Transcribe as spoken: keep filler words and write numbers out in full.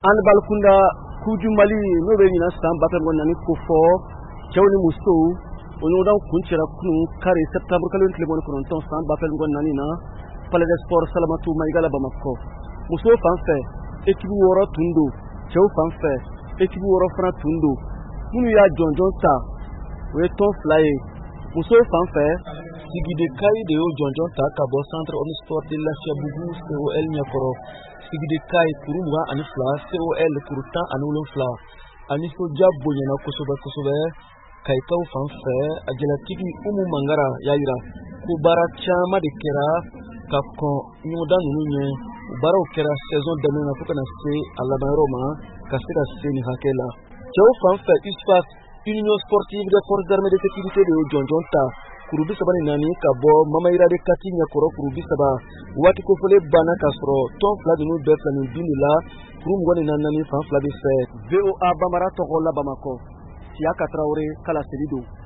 an balkunda kuju mali no be nyina san bakan wannan ni ko fo jawni muso onu dan kuncira kunu kare septembre kalon tlebon ko non ton san bakan wannan ni na palais de sport salamatu maigala bamako muso fanfe ekibu woro tundo jaw fanfe ekibu woro fra tundo munu ya jonjon ta we ton fly muso fanfe sigide kai de o jonjon ta ka bo centre on sport de la chabugu C O L nyakoro sigide kai kurumwa ani fla C O L kurta anulo fla ani so jabbo nyana kusoba kusoba kai kaw fanfe ajela tigi umu mangara yaira ko bara chama de kera ka ko nyuda nunye bara o kera saison de na ko na se alla Roma ka sira se ni hakela jaw fanfe ispat Union sportive de forces armées de sécurité de Jonjonta kurubi sabani nani kabo mama ira de katinya koro kurubi saba wati ko fole bana kasro ton fla de nous de fla ni dinila kurum ngoni nanani fan fla de fe V O A Bamara to gola Bamako Siaka Traoré kala selido